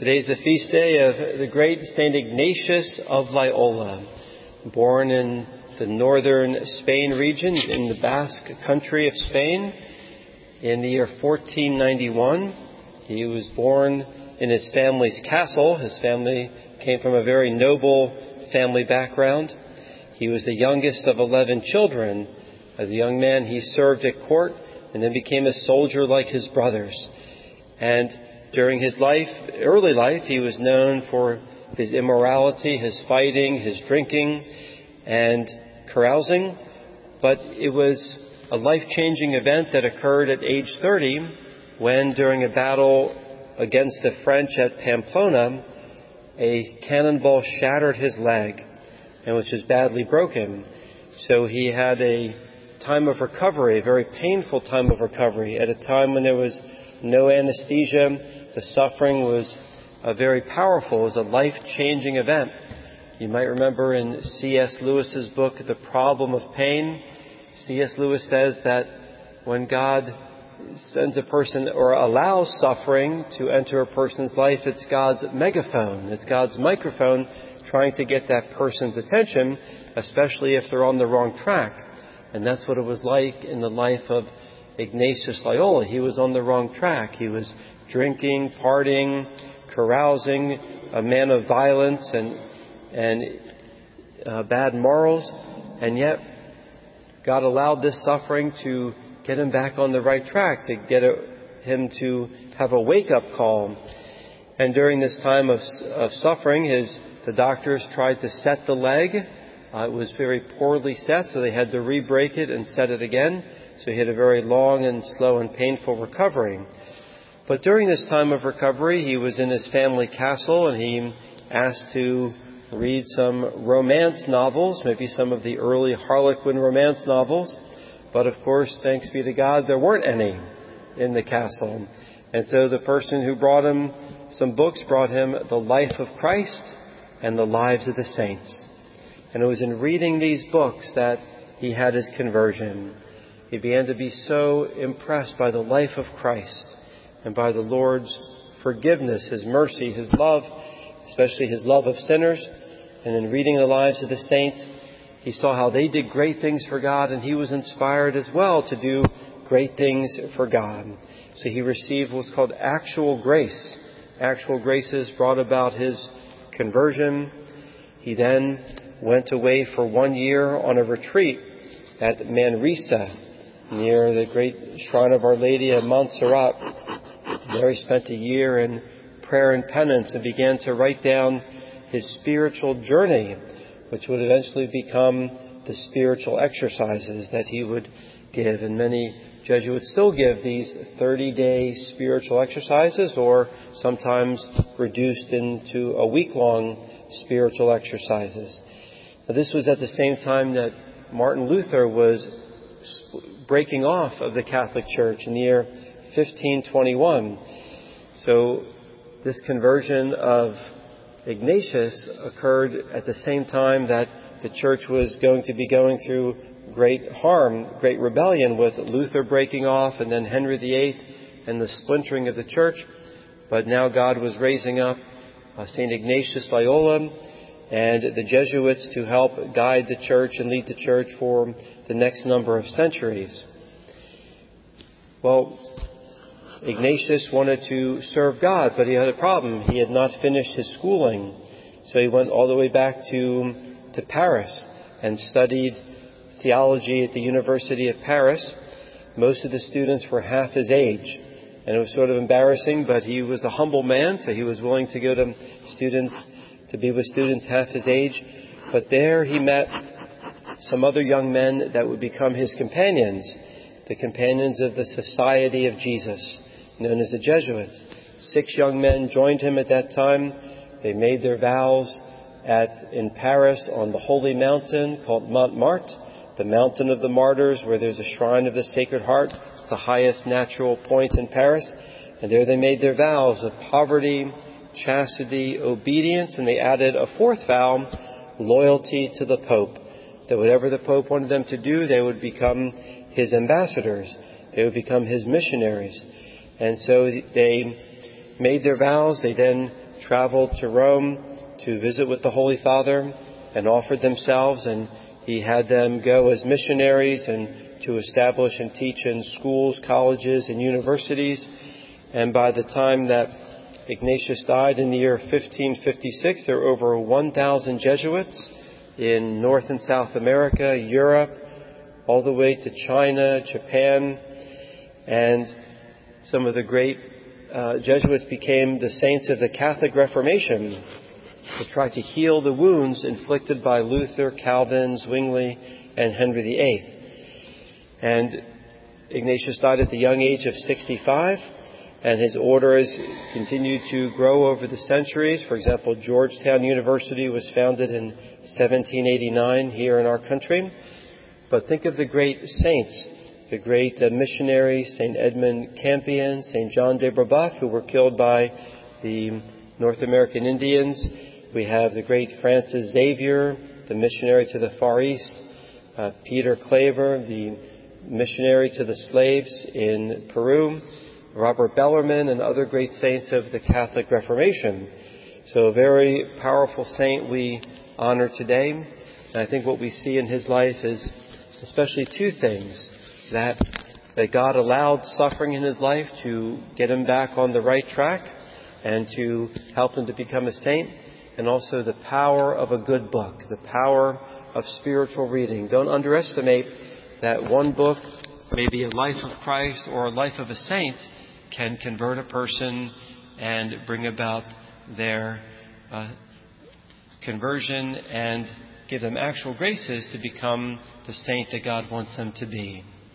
Today is the feast day of the great St. Ignatius of Loyola, born in the northern Spain region, in the Basque country of Spain, in the year 1491. He was born in his family's castle. His family came from a very noble family background. He was the youngest of 11 children. As a young man, he served at court and then became a soldier like his brothers. And during his early life, he was known for his immorality, his fighting, his drinking, and carousing. But it was a life-changing event that occurred at age 30 when, during a battle against the French at Pamplona, a cannonball shattered his leg, and which was badly broken. So he had a time of recovery, a very painful time of recovery, at a time when there was no anesthesia. The suffering was very powerful. It was a life-changing event. You might remember in C.S. Lewis's book, The Problem of Pain, C.S. Lewis says that when God sends a person or allows suffering to enter a person's life, it's God's megaphone, it's God's microphone trying to get that person's attention, especially if they're on the wrong track. And that's what it was like in the life of Ignatius Loyola. He was on the wrong track. He was drinking, partying, carousing, a man of violence and bad morals. And yet, God allowed this suffering to get him back on the right track, to get him to have a wake-up call. And during this time of suffering, the doctors tried to set the leg. It was very poorly set, so they had to re-break it and set it again. So he had a very long and slow and painful recovery. But during this time of recovery, he was in his family castle, and he asked to read some romance novels, maybe some of the early Harlequin romance novels. But of course, thanks be to God, there weren't any in the castle. And so the person who brought him some books brought him The Life of Christ and The Lives of the Saints. And it was in reading these books that he had his conversion. He began to be so impressed by the life of Christ and by the Lord's forgiveness, His mercy, His love, especially His love of sinners. And in reading the lives of the saints, he saw how they did great things for God, and he was inspired as well to do great things for God. So he received what's called actual grace. Actual graces brought about his conversion. He then went away for 1 year on a retreat at Manresa, near the great shrine of Our Lady of Montserrat. There he spent a year in prayer and penance and began to write down his spiritual journey, which would eventually become the spiritual exercises that he would give. And many Jesuits still give these 30-day spiritual exercises, or sometimes reduced into a week-long spiritual exercises. Now, this was at the same time that Martin Luther was breaking off of the Catholic Church in the year 1521. So this conversion of Ignatius occurred at the same time that the Church was going to be going through great harm, great rebellion, with Luther breaking off and then Henry VIII and the splintering of the Church. But now God was raising up St. Ignatius Loyola and the Jesuits to help guide the Church and lead the Church for the next number of centuries. Well, Ignatius wanted to serve God, but he had a problem. He had not finished his schooling. So he went all the way back to Paris and studied theology at the University of Paris. Most of the students were half his age. And it was sort of embarrassing, but he was a humble man, so he was willing to go to be with students half his age. But there he met some other young men that would become his companions, the companions of the Society of Jesus, known as the Jesuits. 6 young men joined him at that time. They made their vows in Paris on the holy mountain called Montmartre, the mountain of the martyrs, where there's a shrine of the Sacred Heart, the highest natural point in Paris. And there they made their vows of poverty, chastity, obedience, and they added a 4th vow, loyalty to the Pope. That whatever the Pope wanted them to do, they would become his ambassadors. They would become his missionaries. And so they made their vows. They then traveled to Rome to visit with the Holy Father and offered themselves, and he had them go as missionaries and to establish and teach in schools, colleges, and universities. And by the time that Ignatius died in the year 1556, there were over 1,000 Jesuits in North and South America, Europe, all the way to China, Japan, and some of the great Jesuits became the saints of the Catholic Reformation to try to heal the wounds inflicted by Luther, Calvin, Zwingli, and Henry VIII. And Ignatius died at the young age of 65, and his order has continued to grow over the centuries. For example, Georgetown University was founded in 1789 here in our country. But think of the great saints, the great missionaries, St. Edmund Campion, St. John de Brebeuf, who were killed by the North American Indians. We have the great Francis Xavier, the missionary to the Far East, Peter Claver, the missionary to the slaves in Peru, Robert Bellarmine, and other great saints of the Catholic Reformation. So a very powerful saint we honor today. And I think what we see in his life is especially two things: that God allowed suffering in his life to get him back on the right track and to help him to become a saint, and also the power of a good book, the power of spiritual reading. Don't underestimate that one book, maybe a life of Christ or a life of a saint, can convert a person and bring about their conversion and give them actual graces to become the saint that God wants them to be.